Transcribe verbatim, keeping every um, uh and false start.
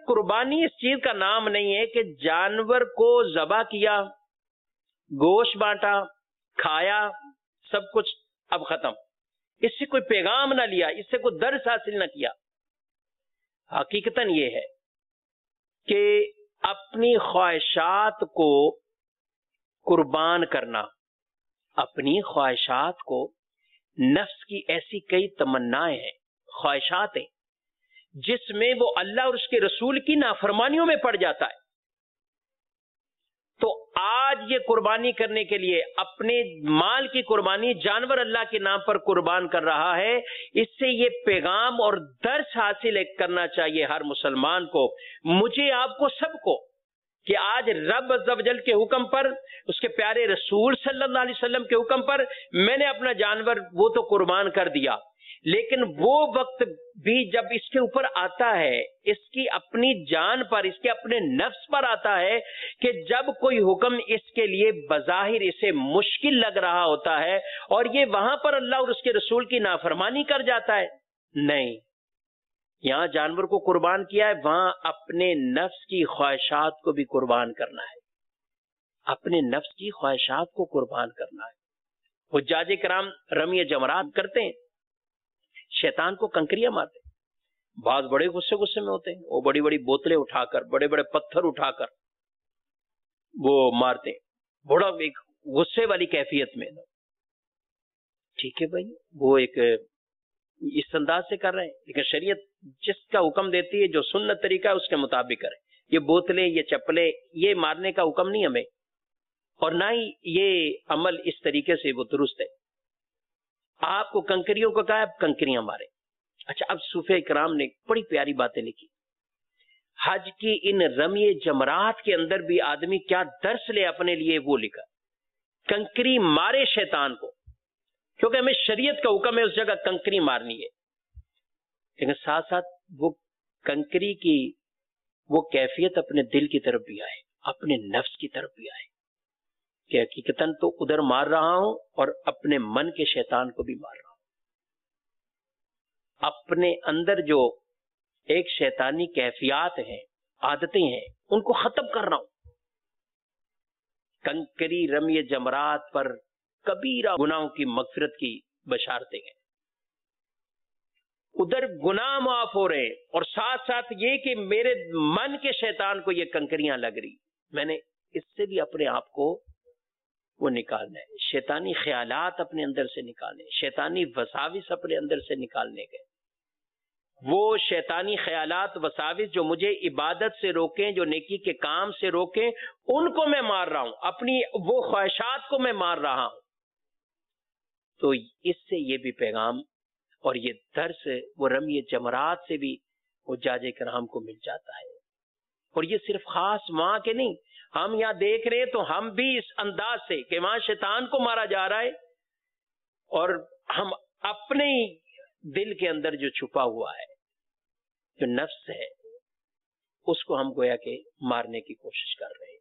قربانی اس چیز کا نام نہیں ہے کہ جانور کو ذبح کیا، گوشت بانٹا، کھایا، سب کچھ اب ختم، اس سے کوئی پیغام نہ لیا، اس سے کوئی درس حاصل نہ کیا۔ حقیقتاً یہ ہے کہ اپنی خواہشات کو قربان کرنا، اپنی خواہشات کو، نفس کی ایسی کئی تمنائیں ہیں، خواہشات ہیں جس میں وہ اللہ اور اس کے رسول کی نافرمانیوں میں پڑ جاتا ہے۔ تو آج یہ قربانی کرنے کے لیے اپنے مال کی قربانی جانور اللہ کے نام پر قربان کر رہا ہے، اس سے یہ پیغام اور درس حاصل کرنا چاہیے ہر مسلمان کو، مجھے، آپ کو، سب کو، کہ آج رب عز و جل کے حکم پر، اس کے پیارے رسول صلی اللہ علیہ وسلم کے حکم پر میں نے اپنا جانور وہ تو قربان کر دیا، لیکن وہ وقت بھی جب اس کے اوپر آتا ہے، اس کی اپنی جان پر، اس کے اپنے نفس پر آتا ہے کہ جب کوئی حکم اس کے لیے بظاہر اسے مشکل لگ رہا ہوتا ہے اور یہ وہاں پر اللہ اور اس کے رسول کی نافرمانی کر جاتا ہے۔ نہیں، یہاں جانور کو قربان کیا ہے، وہاں اپنے نفس کی خواہشات کو بھی قربان کرنا ہے، اپنے نفس کی خواہشات کو قربان کرنا ہے۔ حجاج کرام رمی جمرات کرتے ہیں، شیطان کو کنکریاں مارتے ہیں، بعض بڑے غصے غصے میں ہوتے ہیں، وہ بڑی بڑی بوتلیں اٹھا کر، بڑے بڑے پتھر اٹھا کر وہ مارتے ہیں، بڑا ایک غصے والی کیفیت میں۔ ٹھیک ہے بھائی، وہ ایک اس انداز سے کر رہے ہیں، لیکن شریعت جس کا حکم دیتی ہے، جو سنت طریقہ ہے، اس کے مطابق کریں۔ یہ بوتلیں، یہ چپلیں، یہ مارنے کا حکم نہیں ہمیں، اور نہ ہی یہ عمل اس طریقے سے وہ درست ہے۔ آپ کو کنکریوں کو کہا ہے، کنکریاں مارے۔ اچھا، اب صوفیہ کرام نے بڑی پیاری باتیں لکھی، حج کی ان رمی جمرات کے اندر بھی آدمی کیا درس لے اپنے لیے، وہ لکھا، کنکری مارے شیطان کو، کیونکہ ہمیں شریعت کا حکم ہے اس جگہ کنکری مارنی ہے، لیکن ساتھ ساتھ وہ کنکری کی وہ کیفیت اپنے دل کی طرف بھی آئے، اپنے نفس کی طرف بھی آئے کہ حقیقتاً تو ادھر مار رہا ہوں اور اپنے من کے شیطان کو بھی مار رہا ہوں، اپنے اندر جو ایک شیطانی کیفیات ہیں، عادتیں ہیں، ان کو ختم کر رہا ہوں۔ کنکری رمی جمرات پر کبیرہ گناہوں کی مغفرت کی بشارتیں ہیں، ادھر گناہ معاف ہو رہے ہیں، اور ساتھ ساتھ یہ کہ میرے من کے شیطان کو یہ کنکریاں لگ رہی، میں نے اس سے بھی اپنے آپ کو وہ نکالنا ہے، شیطانی خیالات اپنے اندر سے نکالنے، شیطانی وساوس اپنے اندر سے نکالنے کے، وہ شیطانی خیالات وساوس جو مجھے عبادت سے روکیں، جو نیکی کے کام سے روکیں، ان کو میں مار رہا ہوں، اپنی وہ خواہشات کو میں مار رہا ہوں۔ تو اس سے یہ بھی پیغام اور یہ درس وہ رمی جمرات سے بھی حجاج کرام کو مل جاتا ہے، اور یہ صرف خاص وہاں کے نہیں، ہم یہاں دیکھ رہے ہیں تو ہم بھی اس انداز سے کہ وہاں شیطان کو مارا جا رہا ہے، اور ہم اپنے دل کے اندر جو چھپا ہوا ہے، جو نفس ہے، اس کو ہم گویا کہ مارنے کی کوشش کر رہے ہیں۔